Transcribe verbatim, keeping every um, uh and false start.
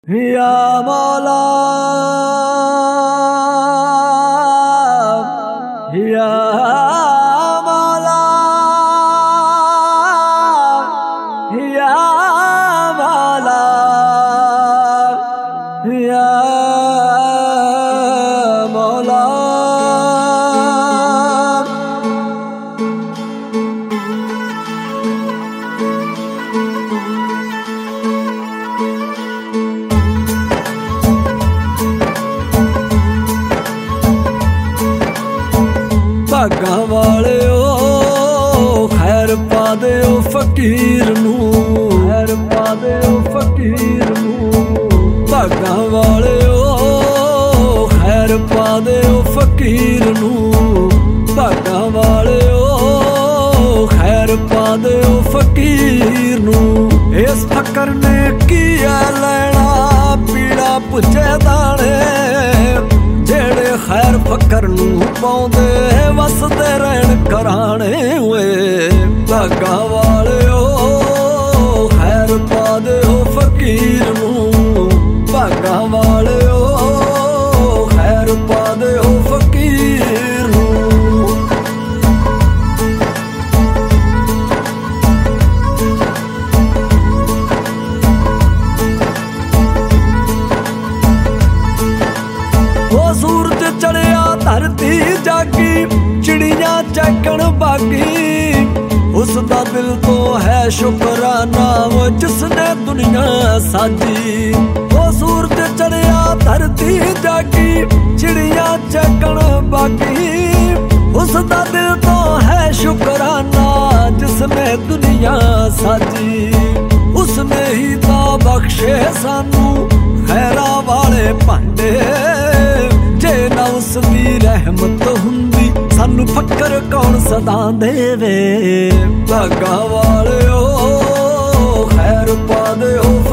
या मौला या मौला या मौला या मौला भागां वालिओ खैर पा दिओ फकीर नूं, खैर पा दिओ फकीर नूं। भागां वालिओ खैर पा दिओ फकीर नूं, भागां वालिओ खैर पा दिओ फकीर नूं। इस फकर ने की लैना पीड़ा पुछे दाने, जेड़े खैर फकर नूं पाउंदे वसदे रहन घराणे वे। भागां वालिओ खैर पा दिओ फकीर नूं, भागां वालिओ खैर पा दिओ फकीर नूं। ओ सूरज चढ़िया धरती जागी, चिड़ियां चैकण बागी, उसदा दिल तो है शुकराना वो जिसने दुनिया साजी। वो सूरज चढ़िया धरती जागी, चिड़ियां चैकण बागी, उसदा दिल तो है शुकराना जिसने दुनिया साजी। उसने ही तो बख्शे सानू खैरा वाले भांडे, जे ना उसदी रहमत हुंदी सानू फकर कौन सदा देवे। भागां वालिओ खैर पा दिओ